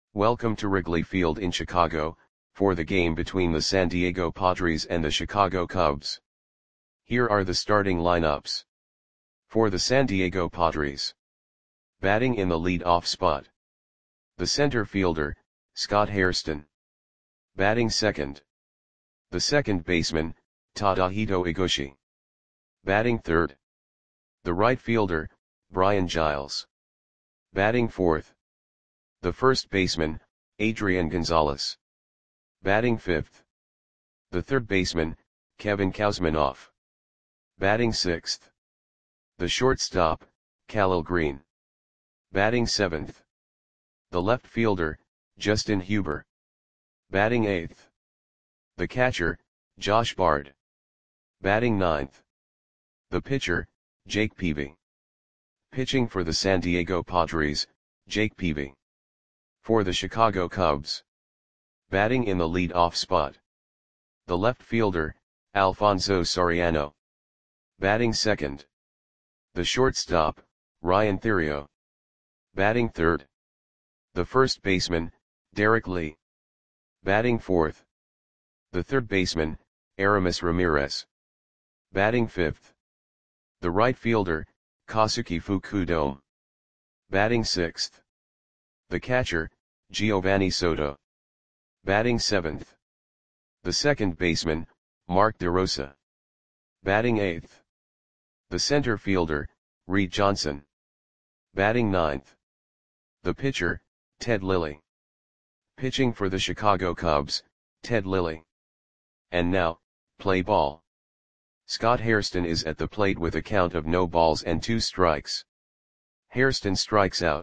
Welcome to Wrigley Field in Chicago, for the game between the San Diego Padres and the Chicago Cubs. Here are the starting lineups. For the San Diego Padres. Batting in the lead-off spot. The center fielder, Scott Hairston. Batting second. The second baseman, Tadahito Iguchi. Batting third. The right fielder, Brian Giles. Batting fourth. The first baseman, Adrian Gonzalez. Batting fifth. The third baseman, Kevin Kouzmanoff. Batting sixth. The shortstop, Khalil Greene. Batting seventh. The left fielder, Justin Huber. Batting eighth. The catcher, Josh Bard. Batting ninth. The pitcher, Jake Peavy. Pitching for the San Diego Padres, Jake Peavy. For the Chicago Cubs. Batting in the lead-off spot. The left fielder, Alfonso Soriano. Batting second. The shortstop, Ryan Theriot. Batting third. The first baseman, Derek Lee. Batting fourth. The third baseman, Aramis Ramirez. Batting fifth. The right fielder, Kazuki Fukudome. Batting sixth. The catcher, Giovanni Soto. Batting seventh. The second baseman, Mark DeRosa. Batting eighth. The center fielder, Reed Johnson. Batting ninth. The pitcher, Ted Lilly. Pitching for the Chicago Cubs, Ted Lilly. And now, play ball. Scott Hairston is at the plate with a count of no balls and 2 strikes. Hairston strikes out.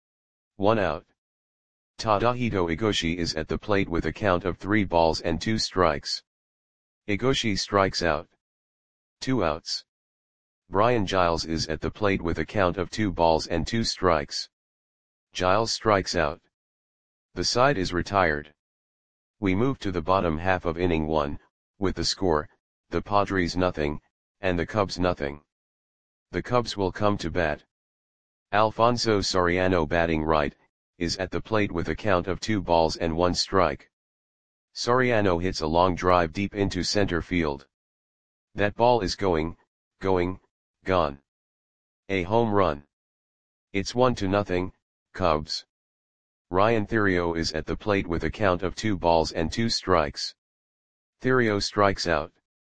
1 out. Tadahito Iguchi is at the plate with a count of 3 balls and 2 strikes. Iguchi strikes out. 2 outs. Brian Giles is at the plate with a count of 2 balls and 2 strikes. Giles strikes out. The side is retired. We move to the bottom half of inning 1, with the score, the Padres nothing, and the Cubs nothing. The Cubs will come to bat. Alfonso Soriano, batting right, is at the plate with a count of 2 balls and 1 strike. Soriano hits a long drive deep into center field. That ball is gone. A home run. It's 1-0, Cubs. Ryan Theriot is at the plate with a count of 2 balls and 2 strikes. Theriot strikes out.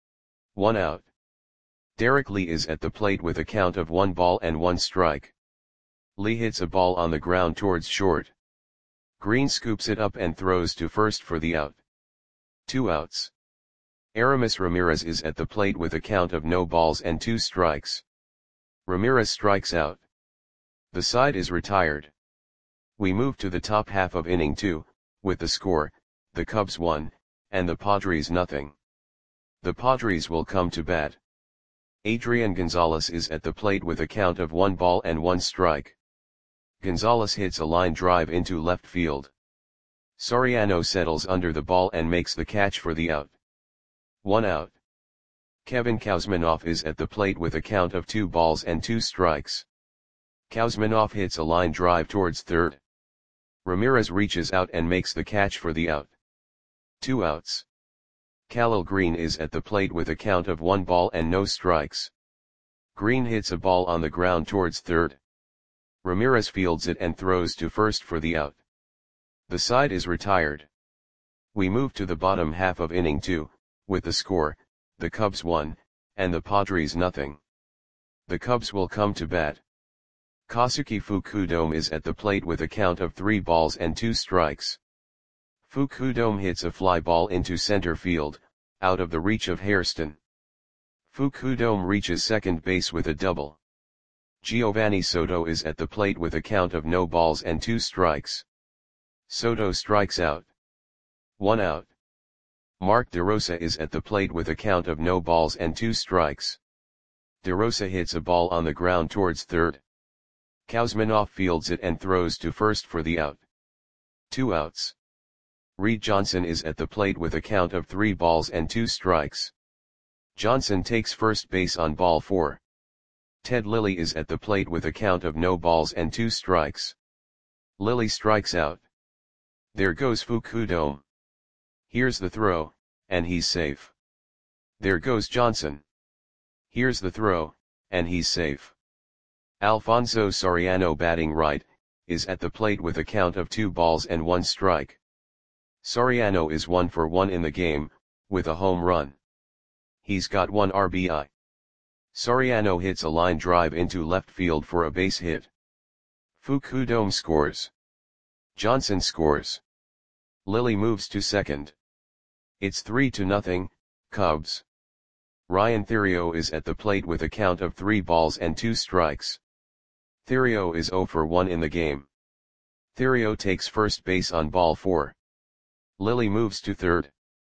1 out. Derek Lee is at the plate with a count of 1 ball and 1 strike. Lee hits a ball on the ground towards short. Greene scoops it up and throws to first for the out. 2 outs. Aramis Ramirez is at the plate with a count of no balls and 2 strikes. Ramirez strikes out. The side is retired. We move to the top half of inning 2, with the score, the Cubs 1, and the Padres nothing. The Padres will come to bat. Adrian Gonzalez is at the plate with a count of 1 ball and 1 strike. Gonzalez hits a line drive into left field. Soriano settles under the ball and makes the catch for the out. 1 out. Kevin Kouzmanoff is at the plate with a count of 2 balls and 2 strikes. Kouzmanoff hits a line drive towards third. Ramirez reaches out and makes the catch for the out. 2 outs. Khalil Greene is at the plate with a count of 1 ball and no strikes. Greene hits a ball on the ground towards third. Ramirez fields it and throws to first for the out. The side is retired. We move to the bottom half of inning 2, with the score, the Cubs 1, and the Padres nothing. The Cubs will come to bat. Kazuki Fukudome is at the plate with a count of 3 balls and 2 strikes. Fukudome hits a fly ball into center field, out of the reach of Hairston. Fukudome reaches second base with a double. Giovanni Soto is at the plate with a count of no balls and 2 strikes. Soto strikes out. 1 out. Mark DeRosa is at the plate with a count of no balls and 2 strikes. DeRosa hits a ball on the ground towards third. Kouzmanoff fields it and throws to first for the out. 2 outs. Reed Johnson is at the plate with a count of 3 balls and 2 strikes. Johnson takes first base on ball 4. Ted Lilly is at the plate with a count of no balls and 2 strikes. Lilly strikes out. There goes Fukudome. Here's the throw, and he's safe. There goes Johnson. Here's the throw, and he's safe. Alfonso Soriano batting right, is at the plate with a count of 2 balls and 1 strike. Soriano is 1 for 1 in the game, with a home run. He's got 1 RBI. Soriano hits a line drive into left field for a base hit. Fukudome scores. Johnson scores. Lilly moves to second. It's 3-0, Cubs. Ryan Theriot is at the plate with a count of 3 balls and 2 strikes. Theriot is 0 for 1 in the game. Theriot takes first base on ball 4. Lilly moves to third.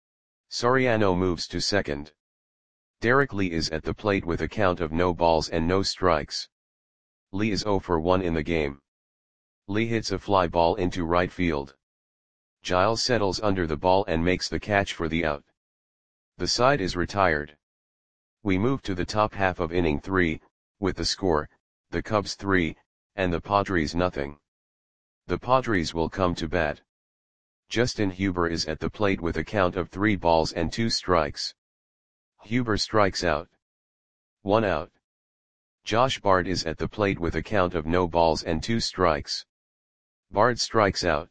Soriano moves to second. Derek Lee is at the plate with a count of no balls and no strikes. Lee is 0 for 1 in the game. Lee hits a fly ball into right field. Giles settles under the ball and makes the catch for the out. The side is retired. We move to the top half of inning 3, with the score, the Cubs 3, and the Padres nothing. The Padres will come to bat. Justin Huber is at the plate with a count of 3 balls and 2 strikes. Huber strikes out. 1 out. Josh Bard is at the plate with a count of no balls and 2 strikes. Bard strikes out.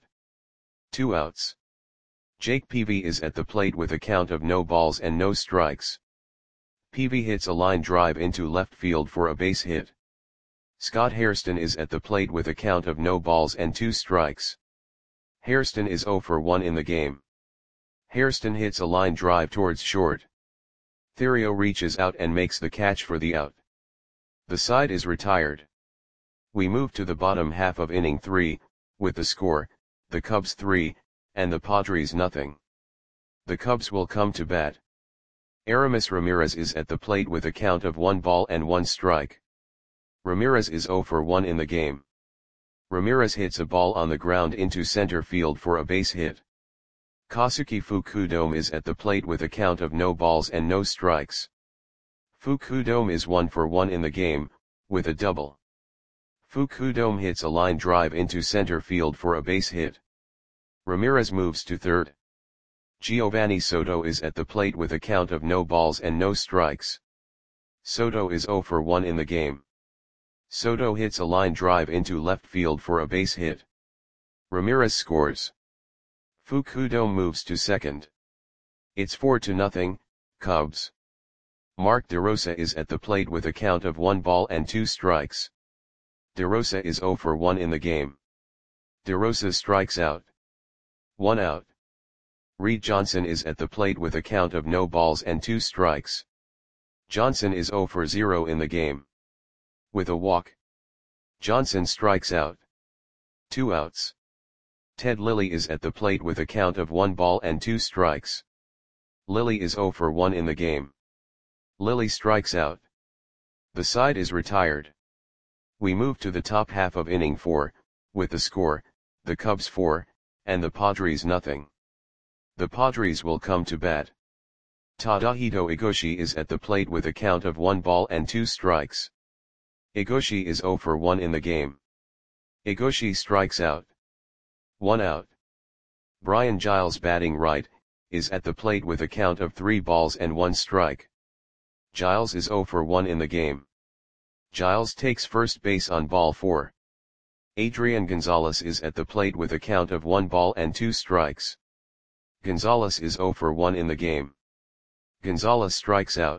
2 outs. Jake Peavy is at the plate with a count of no balls and no strikes. Peavy hits a line drive into left field for a base hit. Scott Hairston is at the plate with a count of no balls and 2 strikes. Hairston is 0 for 1 in the game. Hairston hits a line drive towards short. Theriot reaches out and makes the catch for the out. The side is retired. We move to the bottom half of inning 3, with the score, the Cubs 3, and the Padres nothing. The Cubs will come to bat. Aramis Ramirez is at the plate with a count of 1 ball and 1 strike. Ramirez is 0 for 1 in the game. Ramirez hits a ball on the ground into center field for a base hit. Kosuke Fukudome is at the plate with a count of no balls and no strikes. Fukudome is 1 for 1 in the game, with a double. Fukudome hits a line drive into center field for a base hit. Ramirez moves to third. Giovanni Soto is at the plate with a count of no balls and no strikes. Soto is 0 for 1 in the game. Soto hits a line drive into left field for a base hit. Ramirez scores. Fukudome moves to second. It's 4-0, Cubs. Mark DeRosa is at the plate with a count of 1 ball and 2 strikes. DeRosa is 0 for 1 in the game. DeRosa strikes out. 1 out. Reed Johnson is at the plate with a count of no balls and 2 strikes. Johnson is 0 for 0 in the game. With a walk. Johnson strikes out. 2 outs. Ted Lilly is at the plate with a count of 1 ball and 2 strikes. Lilly is 0 for 1 in the game. Lilly strikes out. The side is retired. We move to the top half of inning 4, with the score, the Cubs 4, and the Padres nothing. The Padres will come to bat. Tadahito Igoshi is at the plate with a count of 1 ball and 2 strikes. Igoshi is 0 for 1 in the game. Igoshi strikes out. 1 out. Brian Giles batting right, is at the plate with a count of 3 balls and 1 strike. Giles is 0 for 1 in the game. Giles takes first base on ball 4. Adrian Gonzalez is at the plate with a count of 1 ball and 2 strikes. Gonzalez is 0 for 1 in the game. Gonzalez strikes out.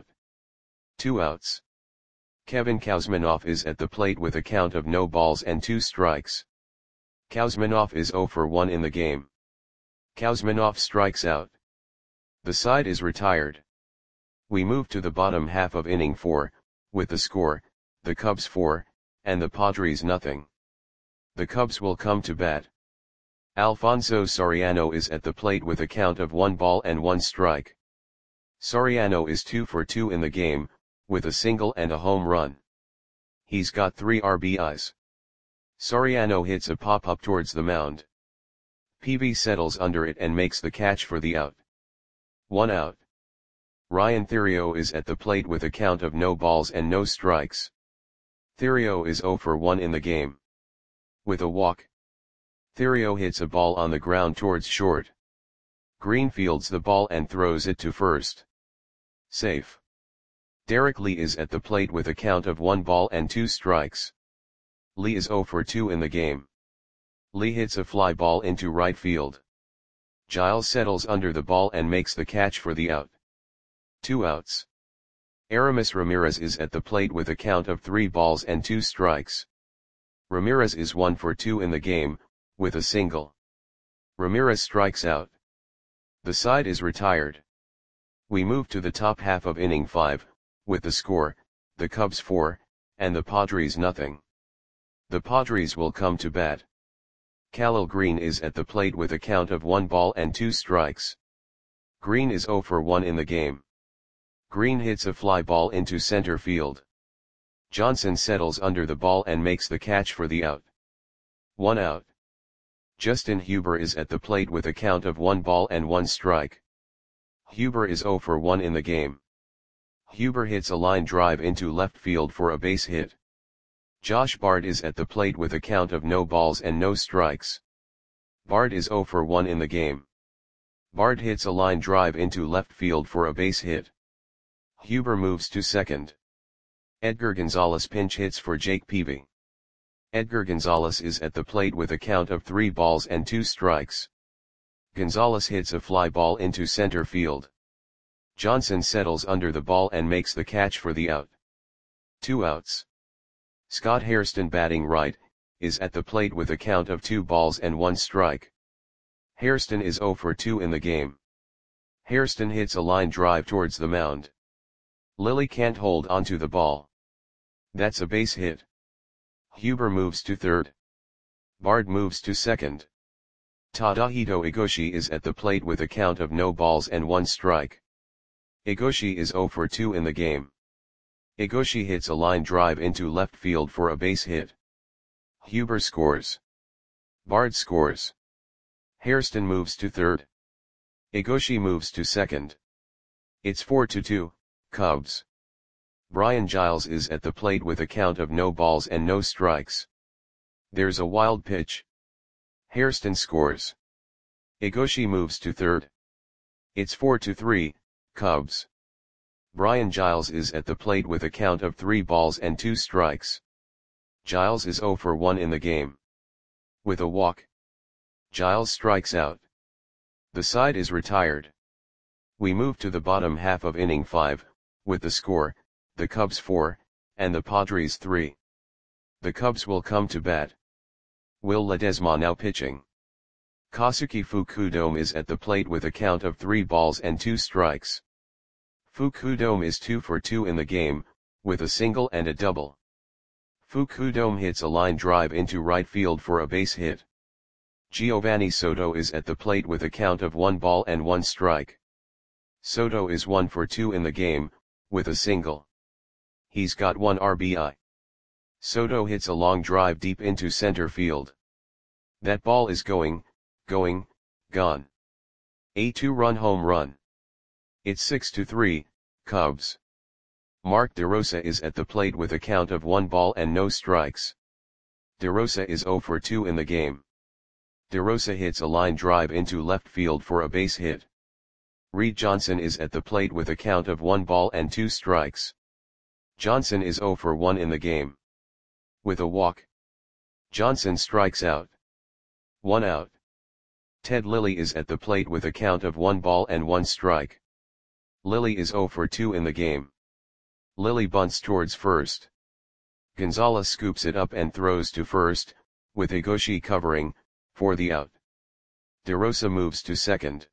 2 outs. Kevin Kouzmanoff is at the plate with a count of no balls and 2 strikes. Kouzmanoff is 0 for 1 in the game. Kouzmanoff strikes out. The side is retired. We move to the bottom half of inning 4, with the score, the Cubs 4, and the Padres nothing. The Cubs will come to bat. Alfonso Soriano is at the plate with a count of 1 ball and 1 strike. Soriano is 2 for 2 in the game, with a single and a home run. He's got 3 RBIs. Soriano hits a pop-up towards the mound. Peavy settles under it and makes the catch for the out. 1 out. Ryan Theriot is at the plate with a count of no balls and no strikes. Theriot is 0 for 1 in the game. With a walk. Thairo hits a ball on the ground towards short. Green fields the ball and throws it to first. Safe. Derek Lee is at the plate with a count of 1 ball and 2 strikes. Lee is 0 for 2 in the game. Lee hits a fly ball into right field. Giles settles under the ball and makes the catch for the out. 2 outs. Aramis Ramirez is at the plate with a count of 3 balls and 2 strikes. Ramirez is 1 for 2 in the game, with a single. Ramirez strikes out. The side is retired. We move to the top half of inning 5, with the score, the Cubs 4, and the Padres nothing. The Padres will come to bat. Khalil Green is at the plate with a count of 1 ball and 2 strikes. Green is 0 for 1 in the game. Green hits a fly ball into center field. Johnson settles under the ball and makes the catch for the out. 1 out. Justin Huber is at the plate with a count of 1 ball and 1 strike. Huber is 0 for 1 in the game. Huber hits a line drive into left field for a base hit. Josh Bard is at the plate with a count of no balls and no strikes. Bard is 0 for 1 in the game. Bard hits a line drive into left field for a base hit. Huber moves to second. Edgar Gonzalez pinch hits for Jake Peavy. Edgar Gonzalez is at the plate with a count of 3 balls and 2 strikes. Gonzalez hits a fly ball into center field. Johnson settles under the ball and makes the catch for the out. 2 outs. Scott Hairston batting right, is at the plate with a count of 2 balls and 1 strike. Hairston is 0 for 2 in the game. Hairston hits a line drive towards the mound. Lilly can't hold onto the ball. That's a base hit. Huber moves to third. Bard moves to second. Tadahito Igoshi is at the plate with a count of no balls and 1 strike. Igoshi is 0 for 2 in the game. Igoshi hits a line drive into left field for a base hit. Huber scores. Bard scores. Hairston moves to third. Igoshi moves to second. It's 4-2, Cubs. Brian Giles is at the plate with a count of no balls and no strikes. There's a wild pitch. Hairston scores. Igoshi moves to third. It's 4-3, Cubs. Brian Giles is at the plate with a count of 3 balls and 2 strikes. Giles is 0 for 1 in the game. With a walk. Giles strikes out. The side is retired. We move to the bottom half of inning 5, with the score, the Cubs 4, and the Padres 3. The Cubs will come to bat. Will Ledesma now pitching. Kazuki Fukudome is at the plate with a count of 3 balls and 2 strikes. Fukudome is 2 for 2 in the game, with a single and a double. Fukudome hits a line drive into right field for a base hit. Giovanni Soto is at the plate with a count of 1 ball and 1 strike. Soto is 1 for 2 in the game, with a single. He's got 1 RBI. Soto hits a long drive deep into center field. That ball is going, gone. A 2-run home run. It's 6-3, Cubs. Mark DeRosa is at the plate with a count of 1 ball and no strikes. DeRosa is 0 for 2 in the game. DeRosa hits a line drive into left field for a base hit. Reed Johnson is at the plate with a count of 1 ball and 2 strikes. Johnson is 0 for 1 in the game. With a walk. Johnson strikes out. 1 out. Ted Lilly is at the plate with a count of 1 ball and 1 strike. Lilly is 0 for 2 in the game. Lilly bunts towards first. Gonzalez scoops it up and throws to first, with Igoshi covering, for the out. DeRosa moves to second.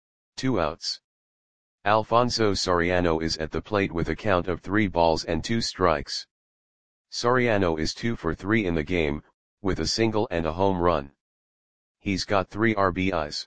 2 outs. Alfonso Soriano is at the plate with a count of 3 balls and 2 strikes. Soriano is 2 for 3 in the game, with a single and a home run. He's got 3 RBIs.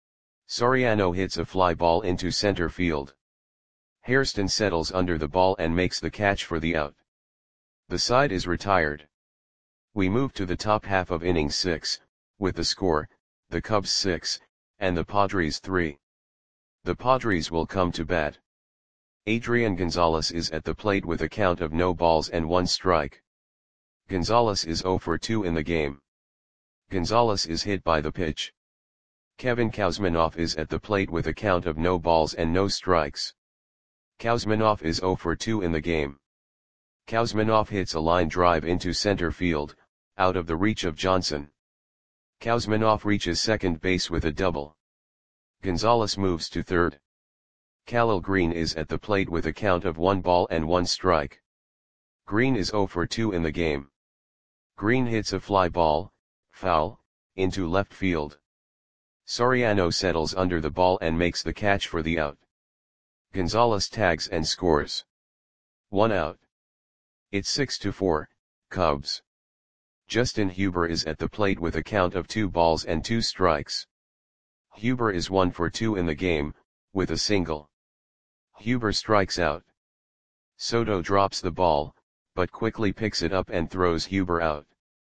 Soriano hits a fly ball into center field. Hairston settles under the ball and makes the catch for the out. The side is retired. We move to the top half of inning 6, with the score, the Cubs 6, and the Padres 3. The Padres will come to bat. Adrian Gonzalez is at the plate with a count of no balls and 1 strike. Gonzalez is 0 for 2 in the game. Gonzalez is hit by the pitch. Kevin Kouzmanoff is at the plate with a count of no balls and no strikes. Kouzmanoff is 0 for 2 in the game. Kouzmanoff hits a line drive into center field, out of the reach of Johnson. Kouzmanoff reaches second base with a double. Gonzalez moves to third. Khalil Green is at the plate with a count of 1 ball and 1 strike. Green is 0 for 2 in the game. Green hits a fly ball, foul, into left field. Soriano settles under the ball and makes the catch for the out. Gonzalez tags and scores. 1 out. It's 6-4, Cubs. Justin Huber is at the plate with a count of 2 balls and 2 strikes. Huber is 1 for 2 in the game, with a single. Huber strikes out. Soto drops the ball, but quickly picks it up and throws Huber out.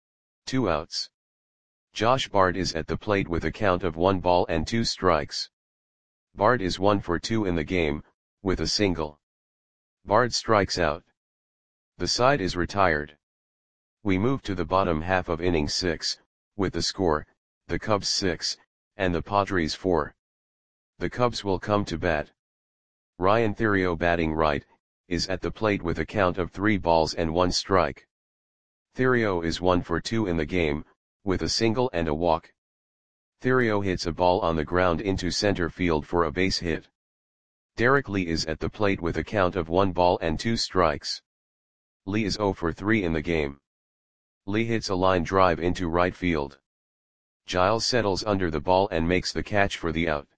2 outs. Josh Bard is at the plate with a count of 1 ball and 2 strikes. Bard is 1 for 2 in the game, with a single. Bard strikes out. The side is retired. We move to the bottom half of inning 6, with the score, the Cubs 6, and the Padres 4. The Cubs will come to bat. Ryan Theriot, batting right, is at the plate with a count of 3 balls and 1 strike. Theriot is 1 for 2 in the game, with a single and a walk. Theriot hits a ball on the ground into center field for a base hit. Derek Lee is at the plate with a count of 1 ball and 2 strikes. Lee is 0 for 3 in the game. Lee hits a line drive into right field. Giles settles under the ball and makes the catch for the out.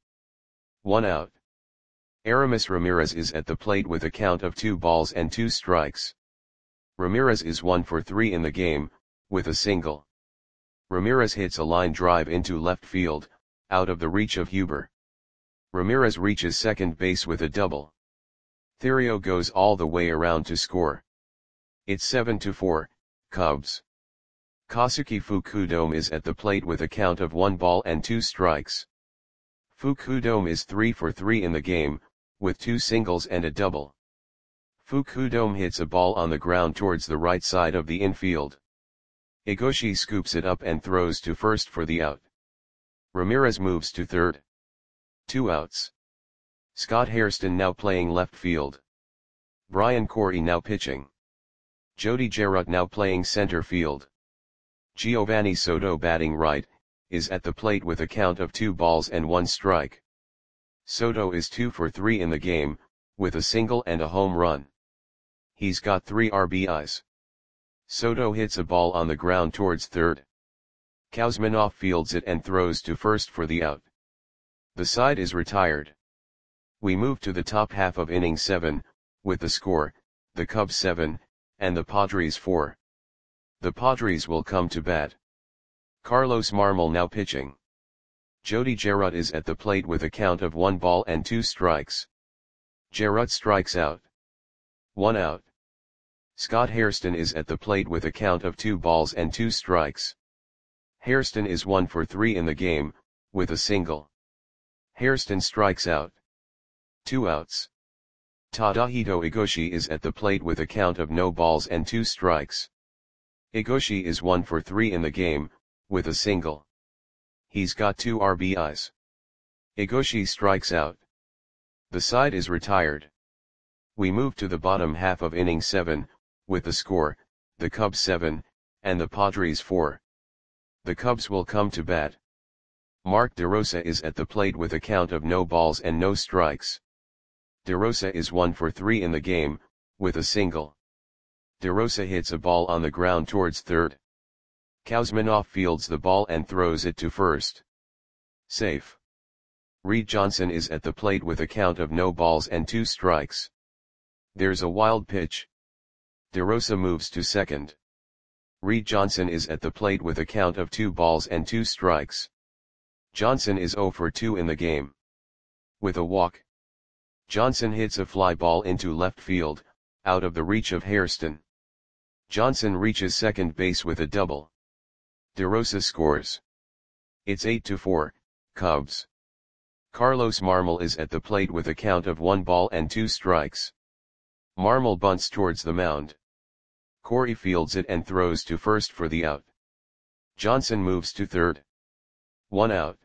1 out. Aramis Ramirez is at the plate with a count of 2 balls and 2 strikes. Ramirez is 1 for 3 in the game, with a single. Ramirez hits a line drive into left field, out of the reach of Huber. Ramirez reaches second base with a double. Theriot goes all the way around to score. It's 7-4, Cubs. Kosuke Fukudome is at the plate with a count of 1 ball and 2 strikes. Fukudome is 3 for 3 in the game, with 2 singles and a double. Fukudome hits a ball on the ground towards the right side of the infield. Igoshi scoops it up and throws to first for the out. Ramirez moves to third. 2 outs. Scott Hairston now playing left field. Brian Corey now pitching. Jody Jarrett now playing center field. Giovanni Soto, batting right, is at the plate with a count of 2 balls and 1 strike. Soto is 2 for 3 in the game, with a single and a home run. He's got 3 RBIs. Soto hits a ball on the ground towards third. Kouzmanoff fields it and throws to first for the out. The side is retired. We move to the top half of inning 7, with the score, the Cubs 7, and the Padres 4. The Padres will come to bat. Carlos Marmol now pitching. Jody Jarrett is at the plate with a count of 1 ball and 2 strikes. Jarrett strikes out. 1 out. Scott Hairston is at the plate with a count of 2 balls and 2 strikes. Hairston is 1 for 3 in the game, with a single. Hairston strikes out. 2 outs. Tadahito Igoshi is at the plate with a count of no balls and 2 strikes. Igoshi is 1 for 3 in the game, with a single. He's got 2 RBIs. Igoshi strikes out. The side is retired. We move to the bottom half of inning 7, with the score, the Cubs 7, and the Padres 4. The Cubs will come to bat. Mark DeRosa is at the plate with a count of no balls and no strikes. DeRosa is 1 for 3 in the game, with a single. DeRosa hits a ball on the ground towards third. Kouzmanoff fields the ball and throws it to first. Safe. Reed Johnson is at the plate with a count of no balls and 2 strikes. There's a wild pitch. DeRosa moves to second. Reed Johnson is at the plate with a count of 2 balls and 2 strikes. Johnson is 0 for 2 in the game. With a walk. Johnson hits a fly ball into left field, out of the reach of Hairston. Johnson reaches second base with a double. DeRosa scores. It's 8-4, Cubs. Carlos Marmol is at the plate with a count of 1 ball and 2 strikes. Marmol bunts towards the mound. Corey fields it and throws to first for the out. Johnson moves to third. 1 out.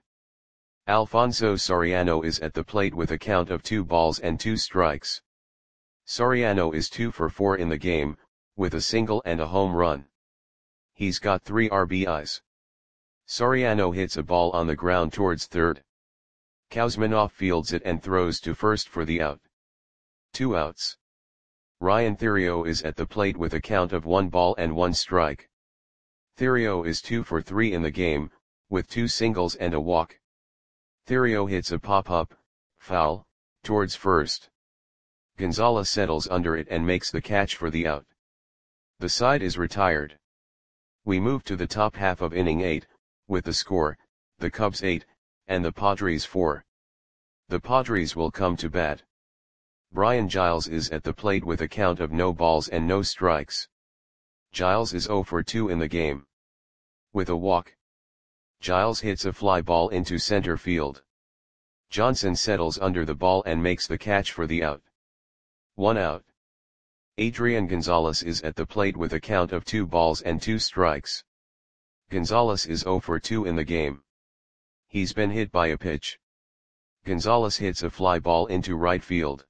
Alfonso Soriano is at the plate with a count of 2 balls and 2 strikes. Soriano is 2 for 4 in the game, with a single and a home run. He's got 3 RBIs. Soriano hits a ball on the ground towards third. Kuzminoff fields it and throws to first for the out. 2 outs. Ryan Theriot is at the plate with a count of 1 ball and 1 strike. Theriot is 2 for 3 in the game, with 2 singles and a walk. Theriot hits a pop-up, foul, towards first. Gonzalez settles under it and makes the catch for the out. The side is retired. We move to the top half of inning 8, with the score, the Cubs 8, and the Padres 4. The Padres will come to bat. Brian Giles is at the plate with a count of no balls and no strikes. Giles is 0 for 2 in the game. With a walk, Giles hits a fly ball into center field. Johnson settles under the ball and makes the catch for the out. 1 out. Adrian Gonzalez is at the plate with a count of 2 balls and 2 strikes. Gonzalez is 0 for 2 in the game. He's been hit by a pitch. Gonzalez hits a fly ball into right field.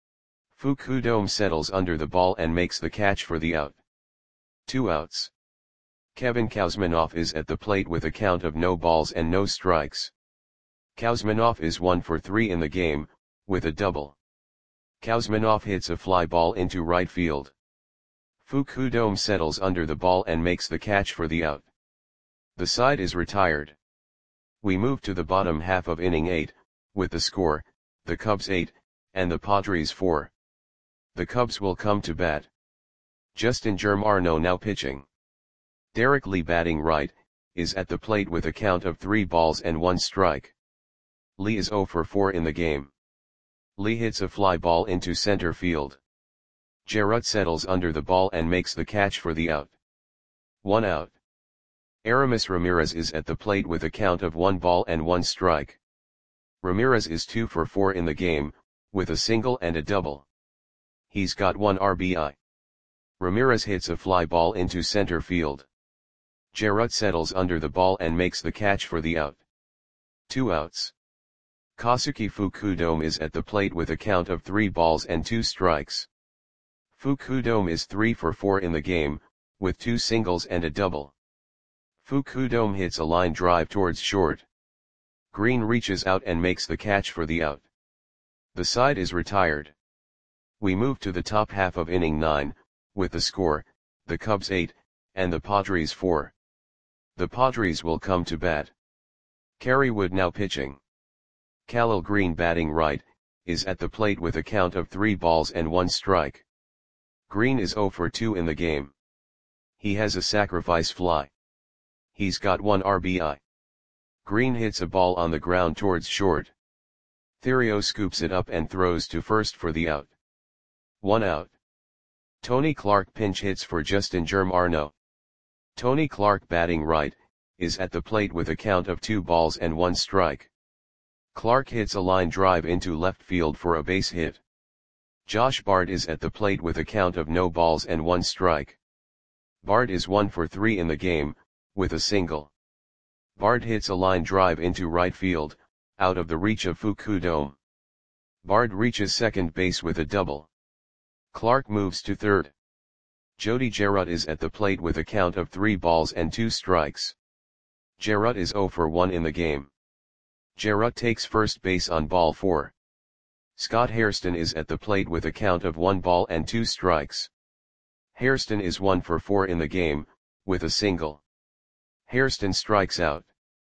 Fukudome settles under the ball and makes the catch for the out. 2 outs. Kevin Kuzminoff is at the plate with a count of no balls and no strikes. Kuzminoff is 1 for 3 in the game, with a double. Kuzminoff hits a fly ball into right field. Fukudome settles under the ball and makes the catch for the out. The side is retired. We move to the bottom half of inning 8, with the score, the Cubs 8, and the Padres 4. The Cubs will come to bat. Justin Germano now pitching. Derek Lee batting right, is at the plate with a count of 3 balls and 1 strike. Lee is 0 for 4 in the game. Lee hits a fly ball into center field. Jarrett settles under the ball and makes the catch for the out. 1 out. Aramis Ramirez is at the plate with a count of 1 ball and 1 strike. Ramirez is 2 for 4 in the game, with a single and a double. He's got 1 RBI. Ramirez hits a fly ball into center field. Jarrett settles under the ball and makes the catch for the out. 2 outs. Kosuke Fukudome is at the plate with a count of 3 balls and 2 strikes. Fukudome is 3 for 4 in the game, with 2 singles and a double. Fukudome hits a line drive towards short. Green reaches out and makes the catch for the out. The side is retired. We move to the top half of inning 9, with the score, the Cubs 8, and the Padres 4. The Padres will come to bat. Kerry Wood now pitching. Khalil Green batting right, is at the plate with a count of 3 balls and 1 strike. Green is 0 for 2 in the game. He has a sacrifice fly. He's got 1 RBI. Green hits a ball on the ground towards short. Theriot scoops it up and throws to first for the out. 1 out. Tony Clark pinch hits for Justin Germano. Tony Clark batting right, is at the plate with a count of 2 balls and 1 strike. Clark hits a line drive into left field for a base hit. Josh Bard is at the plate with a count of no balls and 1 strike. Bard is 1 for 3 in the game, with a single. Bard hits a line drive into right field, out of the reach of Fukudome. Bard reaches second base with a double. Clark moves to third. Jody Jarrett is at the plate with a count of 3 balls and 2 strikes. Jarrett is 0 for 1 in the game. Jarrett takes first base on ball 4. Scott Hairston is at the plate with a count of 1 ball and 2 strikes. Hairston is 1 for 4 in the game, with a single. Hairston strikes out.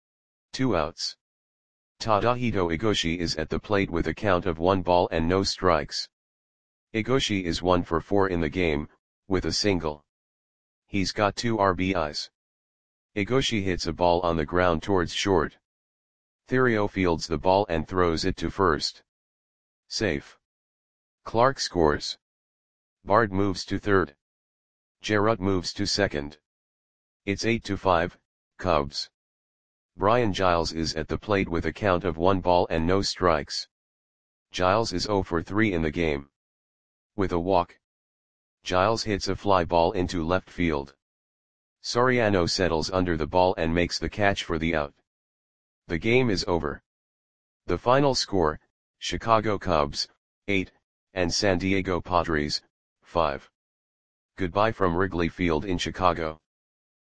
2 outs. Tadahito Igoshi is at the plate with a count of 1 ball and no strikes. Igoshi is 1 for 4 in the game, with a single. He's got 2 RBIs. Igoshi hits a ball on the ground towards short. Theriot fields the ball and throws it to first. Safe. Clark scores. Bard moves to third. Jarrett moves to second. It's 8-5, Cubs. Brian Giles is at the plate with a count of 1 ball and no strikes. Giles is 0 for 3 in the game. With a walk, Giles hits a fly ball into left field. Soriano settles under the ball and makes the catch for the out. The game is over. The final score, Chicago Cubs, 8, and San Diego Padres, 5. Goodbye from Wrigley Field in Chicago.